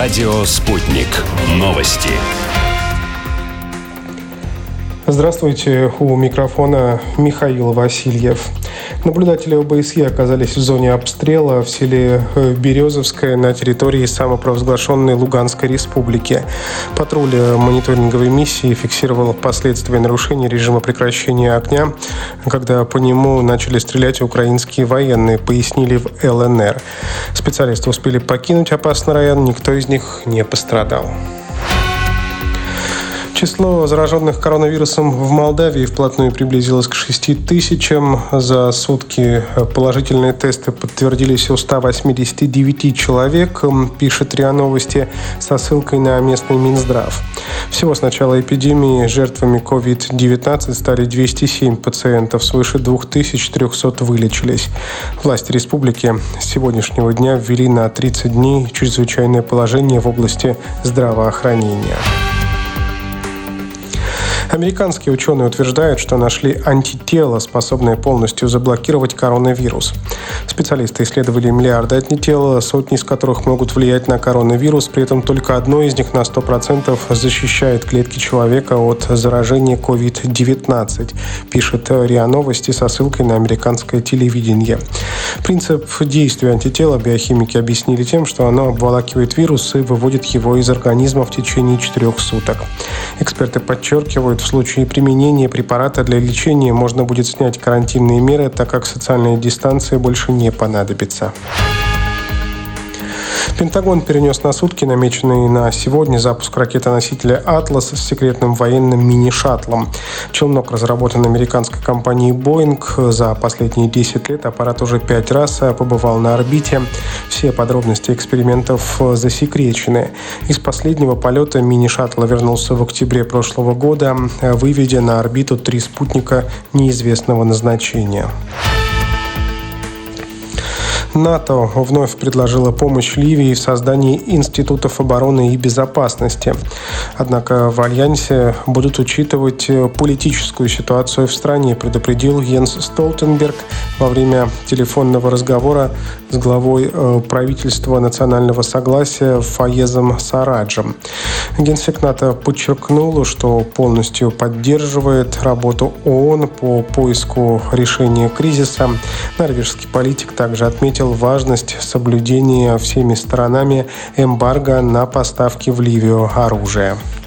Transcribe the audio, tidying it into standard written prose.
Радио «Спутник». Новости. Здравствуйте, у микрофона Михаил Васильев. Наблюдатели ОБСЕ оказались в зоне обстрела в селе Березовское на территории самопровозглашенной Луганской республики. Патруль мониторинговой миссии фиксировал последствия нарушения режима прекращения огня, когда по нему начали стрелять украинские военные, пояснили в ЛНР. Специалисты успели покинуть опасный район, никто из них не пострадал. Число зараженных коронавирусом в Молдавии вплотную приблизилось к 6 тысячам. За сутки положительные тесты подтвердились у 189 человек, пишет РИА Новости со ссылкой на местный Минздрав. Всего с начала эпидемии жертвами COVID-19 стали 207 пациентов, свыше 2300 вылечились. Власти республики с сегодняшнего дня ввели на 30 дней чрезвычайное положение в области здравоохранения. Американские ученые утверждают, что нашли антитело, способное полностью заблокировать коронавирус. Специалисты исследовали миллиарды антител, сотни из которых могут влиять на коронавирус, при этом только одно из них на 100% защищает клетки человека от заражения COVID-19, пишет РИА Новости со ссылкой на американское телевидение. Принцип действия антитела биохимики объяснили тем, что оно обволакивает вирус и выводит его из организма в течение 4 суток. Эксперты подчеркивают, в случае применения препарата для лечения можно будет снять карантинные меры, так как социальная дистанция больше не понадобится. Пентагон перенес на сутки намеченный на сегодня запуск ракеты-носителя «Атлас» с секретным военным мини-шаттлом. Челнок разработан американской компанией Boeing. За последние 10 лет аппарат уже 5 раз побывал на орбите. Все подробности экспериментов засекречены. Из последнего полета мини-шаттла вернулся в октябре прошлого года, выведя на орбиту 3 спутника неизвестного назначения. НАТО вновь предложила помощь Ливии в создании институтов обороны и безопасности. Однако в Альянсе будут учитывать политическую ситуацию в стране, предупредил Йенс Столтенберг во время телефонного разговора с главой правительства национального согласия Фаезом Сараджем. Генсек НАТО подчеркнул, что полностью поддерживает работу ООН по поиску решения кризиса. Норвежский политик также отметил важность соблюдения всеми сторонами эмбарго на поставки в Ливию оружия.